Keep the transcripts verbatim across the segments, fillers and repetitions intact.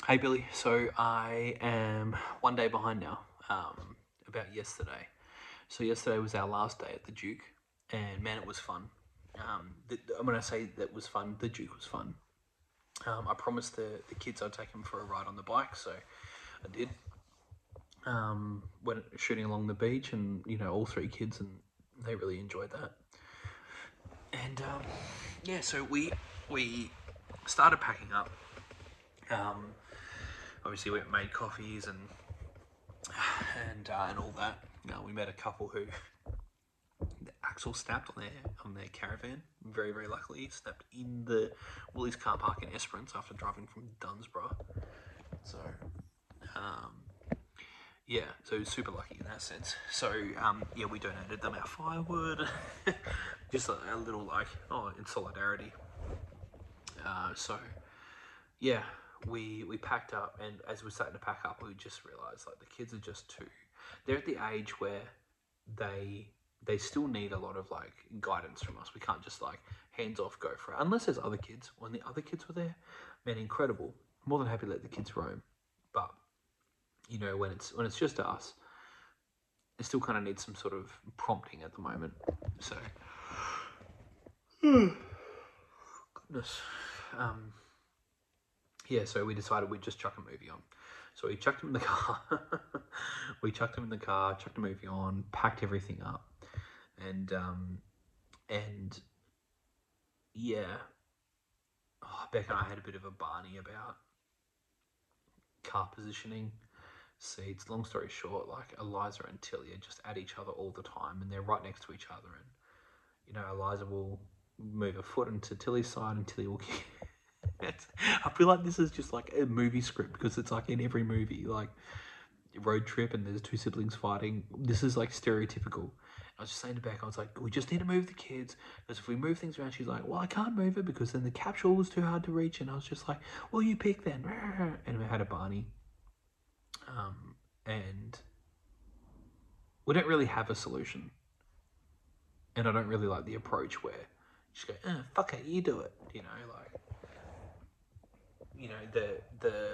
Hey Billy, so I am one day behind now, um, about yesterday. So yesterday was our last day at the Duke, and man, it was fun. Um, the, when I say that was fun, the Duke was fun. Um, I promised the, the kids I'd take them for a ride on the bike, so I did. Um, went shooting along the beach, and you know, all three kids, and they really enjoyed that. And um, yeah, so we we started packing up. Um, obviously, we made coffees and and uh, and all that. You know, we met a couple who the axle snapped on their on their caravan. Very very luckily, it snapped in the Woolies car park in Esperance after driving from Dunsborough. So, um, yeah, so super lucky in that sense. So, um, yeah, we donated them our firewood, just a, a little like oh in solidarity. Uh, so, yeah, we we packed up, and as we're starting to pack up, we just realised like the kids are just too. They're at the age where they they still need a lot of like guidance from us. We can't just like hands off go for it unless there's other kids. When the other kids were there, man, incredible. More than happy to let the kids roam, but you know when it's when it's just us, it still kind of needs some sort of prompting at the moment. So, goodness, um, yeah. So we decided we'd just chuck a movie on. So we chucked him in the car. we chucked him in the car, chucked a movie on, packed everything up, and um, and yeah, oh, Beck and I had a bit of a Barney about car positioning, seats. Long story short, like Eliza and Tilly are just at each other all the time, and they're right next to each other. And you know, Eliza will move a foot into Tilly's side, and Tilly will. I feel like this is just like a movie script because it's like in every movie, like road trip, and there's two siblings fighting. This is like stereotypical. I was just saying to Beck, I was like, we just need to move the kids because if we move things around, she's like, well, I can't move it because then the capsule was too hard to reach. And I was just like, well, you pick then. And we had a Barney. Um, and we don't really have a solution. And I don't really like the approach where you just go, eh, fuck it, you do it. You know, like, you know, the, the,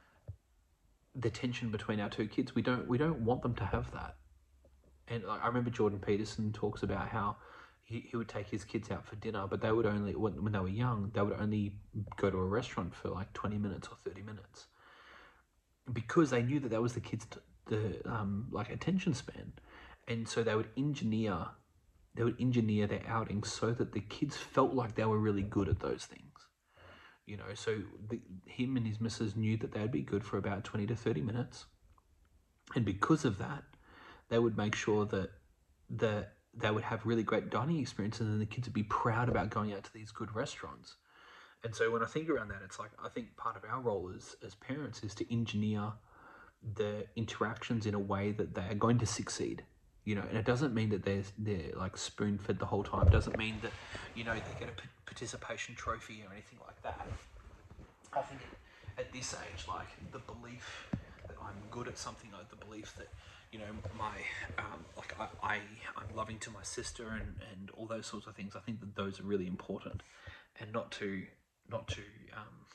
the tension between our two kids, we don't, we don't want them to have that. And like, I remember Jordan Peterson talks about how he, he would take his kids out for dinner, but they would only, when, when they were young, they would only go to a restaurant for like twenty minutes or thirty minutes because they knew that that was the kids' t- the um, like attention span. And so they would engineer, they would engineer their outings so that the kids felt like they were really good at those things. You know, so the, him and his missus knew that they'd be good for about twenty to thirty minutes. And because of that, they would make sure that that they would have really great dining experiences and the kids would be proud about going out to these good restaurants. And so when I think around that, it's like I think part of our role as, as parents is to engineer the interactions in a way that they are going to succeed. You know, and it doesn't mean that they're, they're like spoon fed the whole time. It doesn't mean that, you know, they get a participation trophy or anything like that. I think at this age, like the belief that I'm good at something, like the belief that, you know, my um, like I, I I'm loving to my sister and, and all those sorts of things. I think that those are really important, and not to not to um,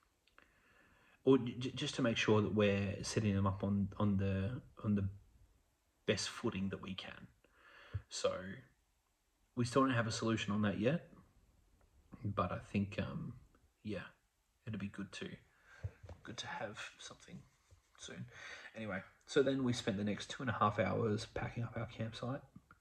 or j- just to make sure that we're setting them up on on the on the best footing that we can. So we still don't have a solution on that yet, but I think um, yeah, it'd be good to good to have something soon. Anyway, so then we spent the next two and a half hours packing up our campsite.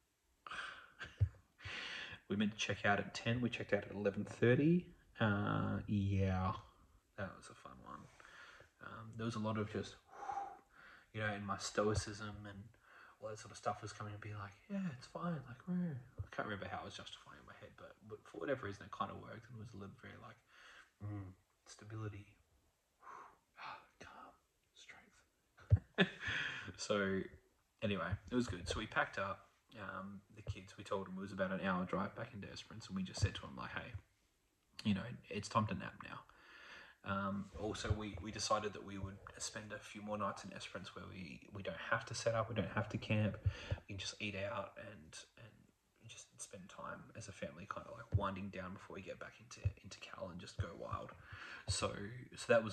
We meant to check out at ten. We checked out at eleven thirty. Uh, yeah, that was a fun one. Um, there was a lot of just, you know, in my stoicism and all that sort of stuff was coming and being like, yeah, it's fine. Like, I can't remember how I was justifying in my head, but, but for whatever reason, it kind of worked and was a little very like, mm, stability, calm, strength. So anyway, it was good. So we packed up um, the kids. We told them it was about an hour drive back into Esperance, and we just said to them like, "Hey, you know, it's time to nap now." Um, also, we, we decided that we would spend a few more nights in Esperance where we, we don't have to set up, we don't have to camp, we can just eat out and and just spend time as a family, kind of like winding down before we get back into into Cal and just go wild. So so that was good.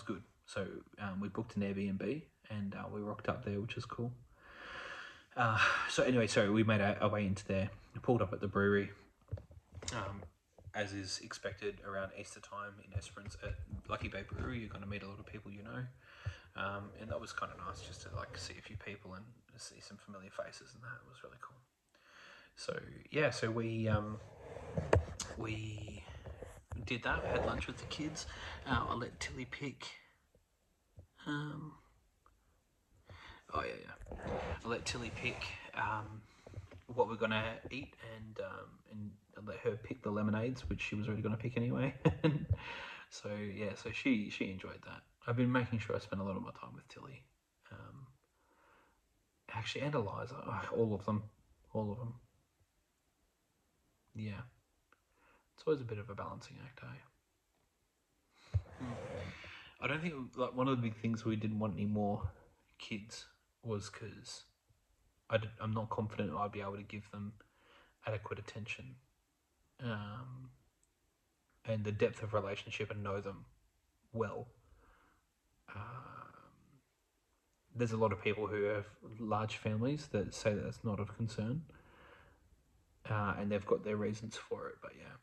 So um, we booked an Airbnb and uh, we rocked up there, which was cool. Uh, so anyway, so we made our, our way into there, pulled up at the brewery, um, as is expected around Easter time in Esperance at Lucky Bay Brewery. You're going to meet a lot of people you know, um, and that was kind of nice just to like see a few people and see some familiar faces, and that was really cool. So yeah, so we um, we did that. We had lunch with the kids. Uh, I let Tilly pick. Um, oh yeah, yeah. I let Tilly pick um, what we're gonna eat, and um, and I let her pick the lemonades, which she was already gonna pick anyway. So yeah, so she she enjoyed that. I've been making sure I spend a lot of my time with Tilly, um, actually, and Eliza. Oh, all of them, all of them. Yeah, it's always a bit of a balancing act, eh? Mm. I don't think like one of the big things we didn't want any more kids was because I'm not confident I'd be able to give them adequate attention, um, and the depth of relationship and know them well. Um, there's a lot of people who have large families that say that that's not of concern, uh, and they've got their reasons for it. But yeah,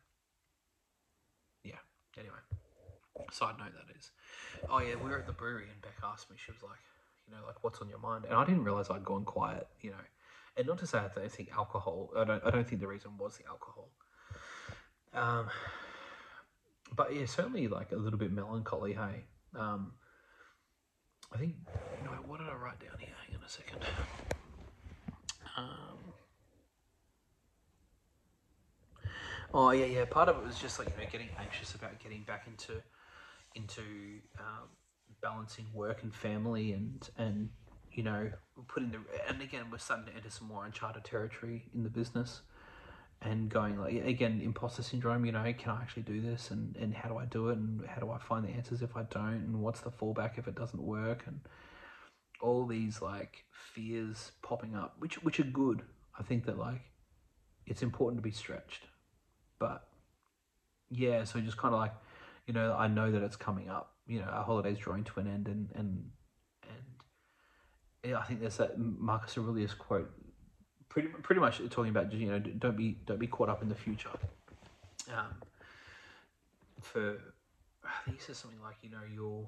yeah. Anyway, side note that is. Oh yeah, we were at the brewery and Beck asked me. She was like, you know, like what's on your mind? And I didn't realize I'd gone quiet. You know, and not to say I don't think alcohol. I don't. I don't think the reason was the alcohol. Um, but yeah, certainly like a little bit melancholy. Hey, um, I think. No, what did I write down here? Hang on a second. Um, oh yeah, yeah. Part of it was just like you know getting anxious about getting back into into um, balancing work and family and and you know putting the and again we're starting to enter some more uncharted territory in the business and going like again imposter syndrome. You know, can I actually do this and and how do I do it and how do I find the answers if I don't and what's the fallback if it doesn't work and all these like fears popping up, which which are good. I think that like it's important to be stretched, but yeah, so just kind of like, you know, I know that it's coming up. You know, our holiday's drawing to an end, and and and yeah, I think there's that Marcus Aurelius quote, pretty pretty much talking about you know don't be don't be caught up in the future. Um, for I think he says something like you know you're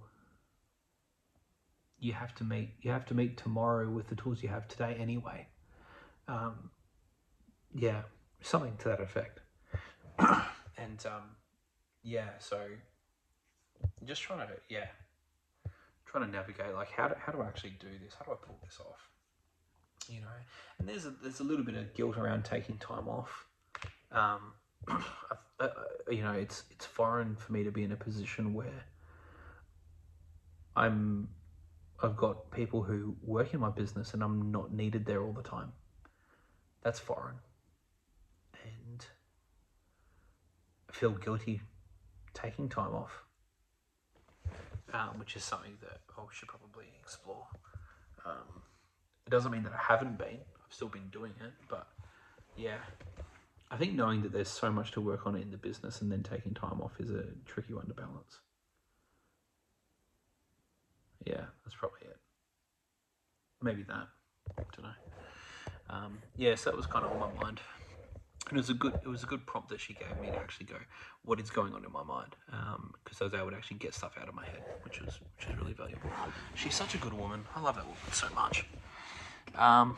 you have to meet you have to meet tomorrow with the tools you have today anyway. Um, yeah, something to that effect. and um, yeah, so just trying to yeah trying to navigate like how do, how do I actually do this? How do I pull this off? You know, and there's a there's a little bit of guilt around taking time off. Um, uh, you know, it's it's foreign for me to be in a position where I'm I've got people who work in my business and I'm not needed there all the time. That's foreign, and I feel guilty taking time off, um, which is something that I should probably explore. Um, it doesn't mean that I haven't been. I've still been doing it, but yeah, I think knowing that there's so much to work on in the business and then taking time off is a tricky one to balance. Yeah, that's probably it. Maybe that. I don't know. Um, yeah, so that was kind of on my mind. And it was a good it was a good prompt that she gave me to actually go, what is going on in my mind? Because um, I was able to actually get stuff out of my head, which was which is really valuable. She's such a good woman. I love that woman so much. Um,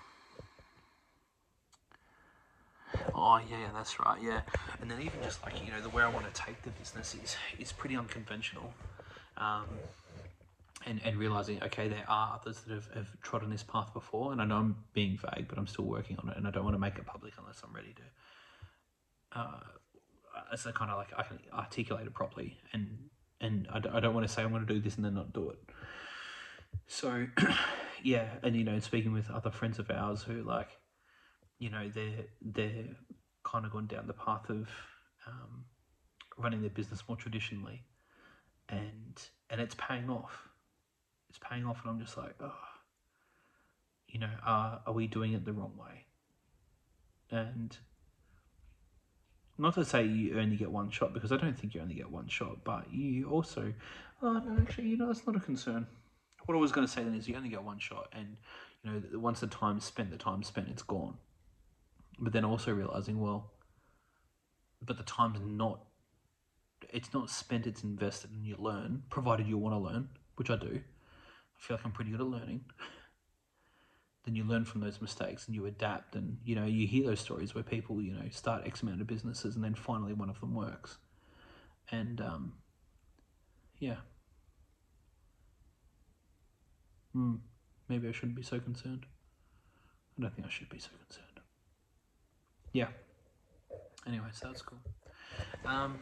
oh yeah, yeah, that's right. Yeah, and then even just like you know the where I want to take the business is is pretty unconventional. Um, and, and realizing, okay, there are others that have, have trodden this path before, and I know I'm being vague, but I'm still working on it, and I don't want to make it public unless I'm ready to. Uh, so kind of like I can articulate it properly, and and I, I don't want to say I'm going to do this and then not do it. So, yeah, and you know, speaking with other friends of ours who like, you know, they're they're kind of gone down the path of um, running their business more traditionally, and and it's paying off. It's paying off, and I'm just like, oh, you know, uh, are we doing it the wrong way? And not to say you only get one shot, because I don't think you only get one shot, but you also, oh, no, actually, you know, that's not a concern. What I was going to say then is you only get one shot, and, you know, once the time's spent, the time's spent, it's gone. But then also realizing, well, but the time's not, it's not spent, it's invested, and you learn, provided you want to learn, which I do. I feel like I'm pretty good at learning. Then you learn from those mistakes and you adapt, and, you know, you hear those stories where people, you know, start X amount of businesses and then finally one of them works. And, um, yeah. Hmm. Maybe I shouldn't be so concerned. I don't think I should be so concerned. Yeah. Anyway, so that's cool. Um,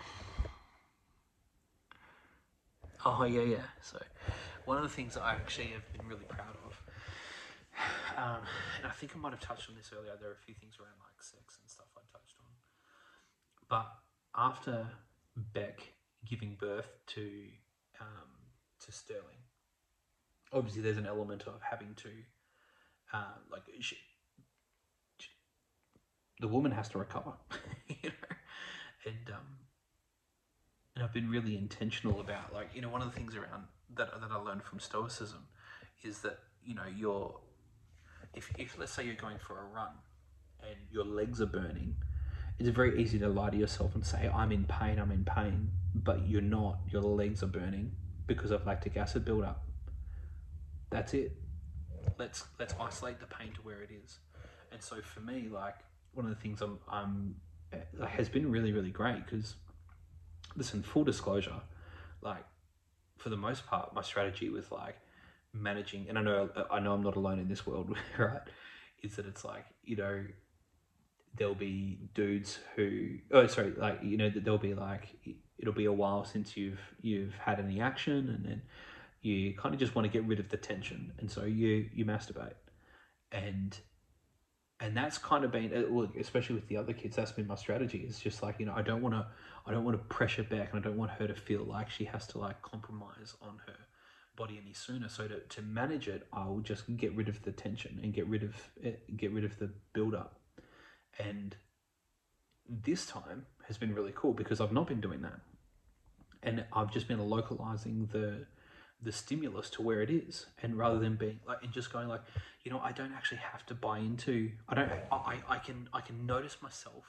oh, yeah, yeah. So, one of the things that I actually have been really proud of, um, and I think I might have touched on this earlier, there are a few things around like sex and stuff I touched on. But after Beck giving birth to um, to Sterling, obviously there's an element of having to, uh, like, she, she, the woman has to recover, you know, and um, and I've been really intentional about, like, you know, one of the things around that that I learned from Stoicism is that, you know, you're if if let's say you're going for a run and your legs are burning, it's very easy to lie to yourself and say, I'm in pain, I'm in pain, but you're not. Your legs are burning because of lactic acid buildup. That's it. Let's let's isolate the pain to where it is. And so for me, like, one of the things I'm, I'm uh, has been really, really great, because, listen, full disclosure, like, for the most part, my strategy with, like, managing, and I know I know I'm not alone in this world, right, is that it's like, you know, there'll be dudes who, oh, sorry, like, you know, there'll be like, it'll be a while since you've you've had any action, and then you kind of just want to get rid of the tension, and so you you masturbate, and and that's kind of been, especially with the other kids, that's been my strategy. It's just like, you know, I don't want to I don't want to pressure Beck, and I don't want her to feel like she has to, like, compromise on her body any sooner. So to, to manage it, I'll just get rid of the tension and get rid of it, get rid of the build up. And this time has been really cool because I've not been doing that, and I've just been localizing the the stimulus to where it is, and rather than being like, and just going like, you know, I don't actually have to buy into, I don't, I, I can, I can notice myself,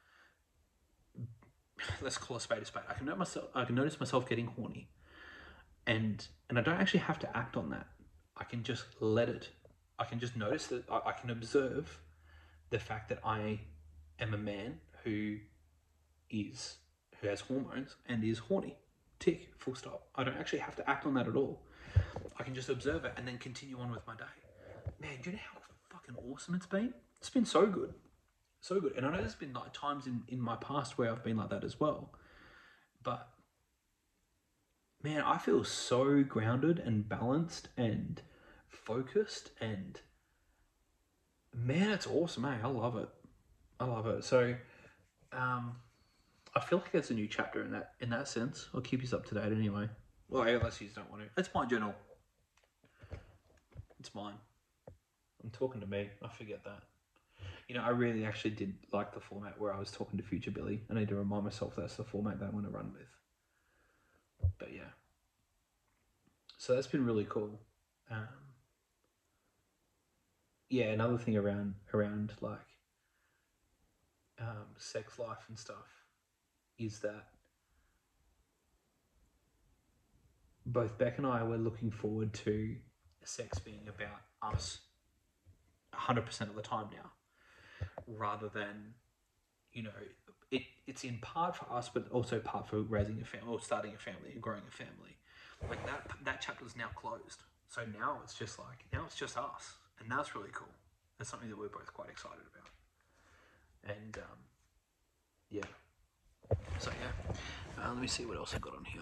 let's call a spade a spade. I can notice myself, I can notice myself getting horny, and, and I don't actually have to act on that. I can just let it, I can just notice that, I, I can observe the fact that I am a man who is, who has hormones and is horny. Tick, full stop. I don't actually have to act on that at all. I can just observe it and then continue on with my day. Man, do you know how fucking awesome it's been? It's been so good. So good. And I know there's been like times in, in my past where I've been like that as well. But man, I feel so grounded and balanced and focused, and man, it's awesome, eh? I love it. I love it. So um I feel like there's a new chapter in that in that sense. I'll keep you up to date anyway. Well, unless you don't want to. It's my journal. It's mine. I'm talking to me. I forget that. You know, I really actually did like the format where I was talking to Future Billy. I need to remind myself that's the format that I want to run with. But yeah. So that's been really cool. Um, yeah, another thing around around like um, sex life and stuff is that both Beck and I were looking forward to sex being about us one hundred percent of the time now, rather than, you know, it, it's in part for us, but also part for raising a family or starting a family and growing a family. Like that, that chapter's now closed. So now it's just like, now it's just us. And that's really cool. That's something that we're both quite excited about. And, um, yeah. So, yeah. Uh, let me see what else I got on here.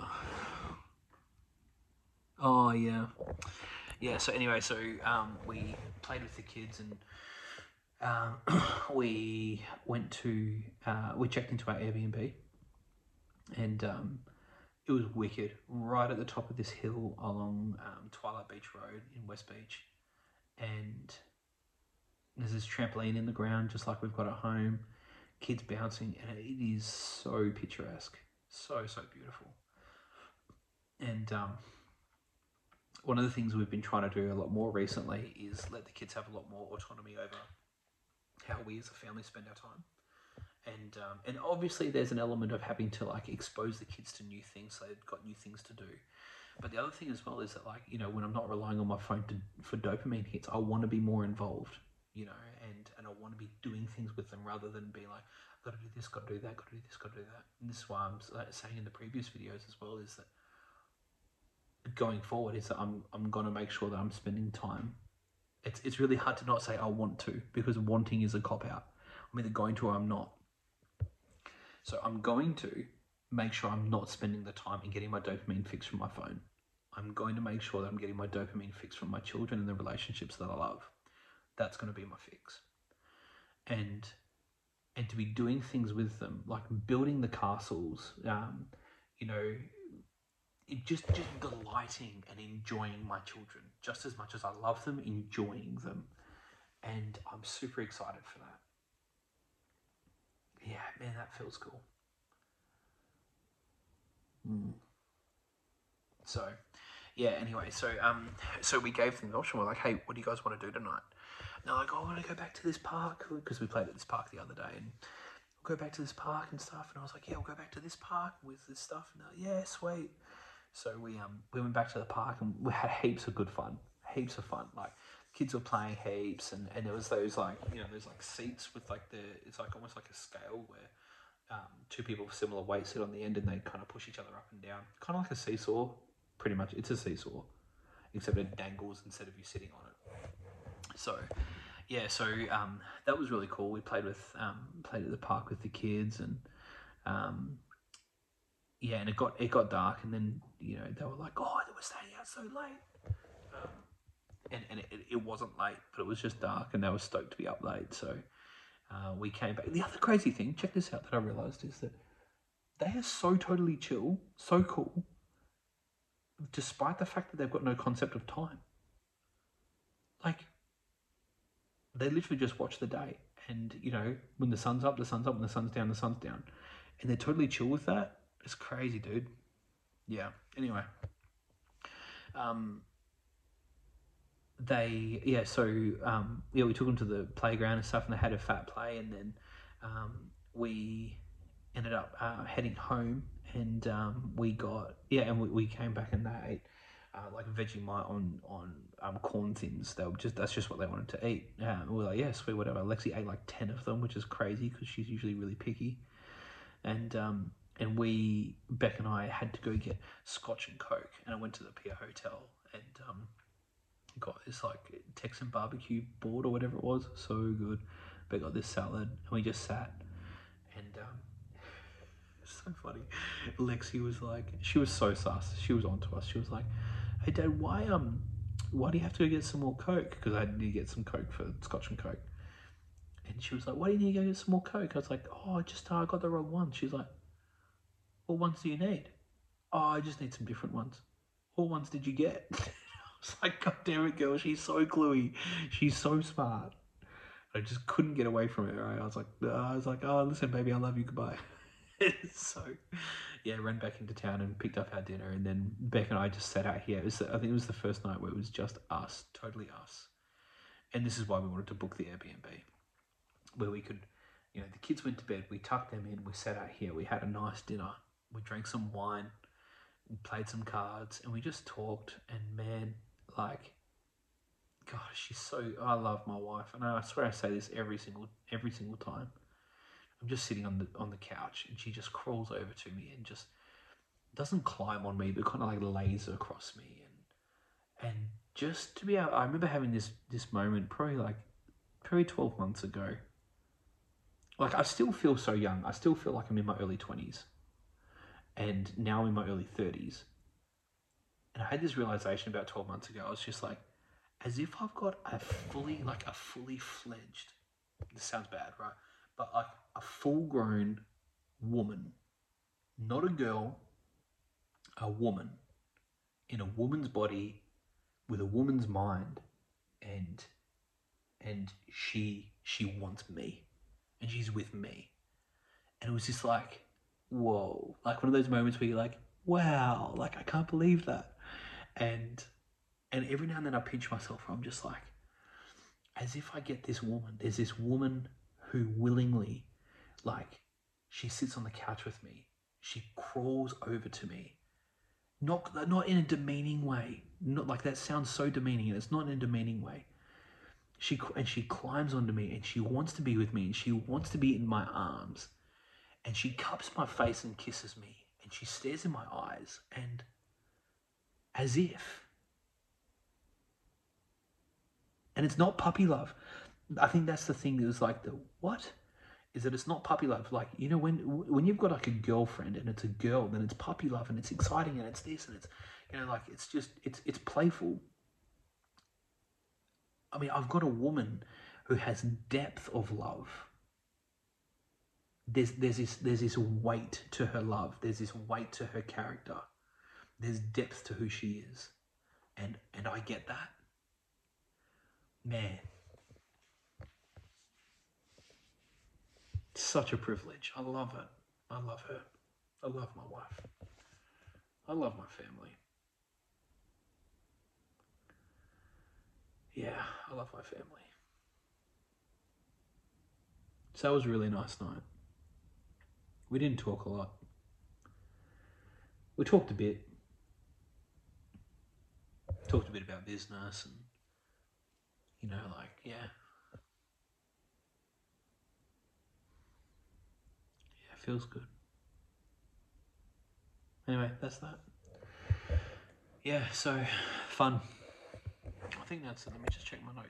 Oh, yeah. Yeah, so anyway, so um, we played with the kids, and um, we went to, uh, we checked into our Airbnb, and um, it was wicked, right at the top of this hill along um, Twilight Beach Road in West Beach. And there's this trampoline in the ground, just like we've got at home. kids bouncing, and it is so picturesque, so so beautiful. And um, one of the things we've been trying to do a lot more recently is let the kids have a lot more autonomy over how we as a family spend our time. And um, and obviously there's an element of having to like expose the kids to new things, so they've got new things to do. But the other thing as well is that, like, you know, when I'm not relying on my phone to, for dopamine hits, I want to be more involved, you know, and, and I want to be doing things with them rather than being like, got to do this, got to do that, got to do this, got to do that. And this is why I'm saying in the previous videos as well, is that going forward is that I'm I'm going to make sure that I'm spending time. It's, it's really hard to not say I want to, because wanting is a cop-out. I'm either going to or I'm not. So I'm going to make sure I'm not spending the time in getting my dopamine fix from my phone. I'm going to make sure that I'm getting my dopamine fix from my children and the relationships that I love. That's going to be my fix. And and to be doing things with them, like building the castles, um, you know, it just, just delighting and enjoying my children just as much as I love them, enjoying them. And I'm super excited for that. Yeah, man, that feels cool. Mm. So, yeah, anyway, so um, so we gave them the option. We're like, hey, what do you guys want to do tonight? And they're like, oh, I want to go back to this park, because we played at this park the other day, and we'll go back to this park and stuff. And I was like, yeah, we'll go back to this park with this stuff. And they're like, yeah, sweet. So we um we went back to the park and we had heaps of good fun, heaps of fun. Like, kids were playing heaps, and, and there was those, like, you know, there's like seats with like the, it's like almost like a scale where um, two people of similar weight sit on the end and they kind of push each other up and down, kind of like a seesaw. Pretty much, it's a seesaw, except it dangles instead of you sitting on it. So, yeah, so um, that was really cool. We played with um, played at the park with the kids, and um, yeah, and it got it got dark, and then, you know, they were like, "Oh, they were staying out so late," um, and and it, it wasn't late, but it was just dark, and they were stoked to be up late. So uh, we came back. The other crazy thing, check this out, that I realized is that they are so totally chill, so cool, despite the fact that they've got no concept of time. Like, they literally just watch the day, and, you know, when the sun's up, the sun's up, when the sun's down, the sun's down, and they're totally chill with that. It's crazy, dude. Yeah. Anyway, um, they yeah. So um, yeah, we took them to the playground and stuff, and they had a fat play, and then um, we ended up uh, heading home, and um, we got yeah, and we, we came back and they ate uh, like Vegemite on on um, corn thins. They were just that's just what they wanted to eat. Um, we were like, yeah, sweet, whatever. Lexi ate like ten of them, which is crazy because she's usually really picky. And um, and we Beck and I had to go get Scotch and Coke, and I went to the Pier Hotel and um, got this like Texan barbecue board or whatever it was. So good. Beck got this salad, and we just sat, and um, so funny. Lexi was like, she was so sus. She was onto us. She was like, "Hey, Dad, why um, why do you have to go get some more Coke?" Because I need to get some Coke for Scotch and Coke. And she was like, "Why do you need to go get some more Coke?" I was like, "Oh, I just uh, I got the wrong one." She's like, "What ones do you need?" "Oh, I just need some different ones." "What ones did you get?" I was like, "God damn it, girl! She's so cluey. She's so smart." I just couldn't get away from it. Right? I was like, uh, I was like, "Oh, listen, baby, I love you. Goodbye." So, yeah, ran back into town and picked up our dinner, and then Beck and I just sat out here. It was, I think it was the first night where it was just us, totally us. And this is why we wanted to book the Airbnb, where we could, you know, the kids went to bed, we tucked them in, we sat out here, we had a nice dinner, we drank some wine, we played some cards, and we just talked. And man, like, gosh, she's so, I love my wife, and I swear I say this every single every single time. I'm just sitting on the on the couch, and she just crawls over to me and just doesn't climb on me, but kind of like lays across me, and and just to be able, I remember having this this moment probably like probably twelve months ago. Like, I still feel so young. I still feel like I'm in my early twenties, and now I'm in my early thirties. And I had this realization about twelve months ago. I was just like, as if I've got a fully, like a fully fledged, this sounds bad, right? But like a full grown woman, not a girl, a woman, in a woman's body, with a woman's mind, and and she she wants me, and she's with me. And it was just like, whoa, like one of those moments where you're like, wow, like I can't believe that. And and every now and then I pinch myself where I'm just like, as if I get this woman, there's this woman who willingly, like, she sits on the couch with me, she crawls over to me, not not in a demeaning way, not like that sounds so demeaning, and it's not in a demeaning way. She and she climbs onto me and she wants to be with me and she wants to be in my arms, and she cups my face and kisses me and she stares in my eyes, and as if, and it's not puppy love. I think that's the thing that was like the what is that it's not puppy love. Like, you know, when when you've got like a girlfriend and it's a girl, then it's puppy love and it's exciting and it's this and it's, you know, like it's just it's it's playful. I mean, I've got a woman who has depth of love. There's there's this there's this weight to her love. There's this weight to her character. There's depth to who she is, and and I get that. Man, such a privilege. I love it. I love her. I love my wife. I love my family. Yeah, I love my family. So that was a really nice night. We didn't talk a lot. We talked a bit. Talked a bit about business and, you know, like, yeah. Yeah, it feels good. Anyway, that's that. Yeah, so fun. I think that's it. Let me just check my notes.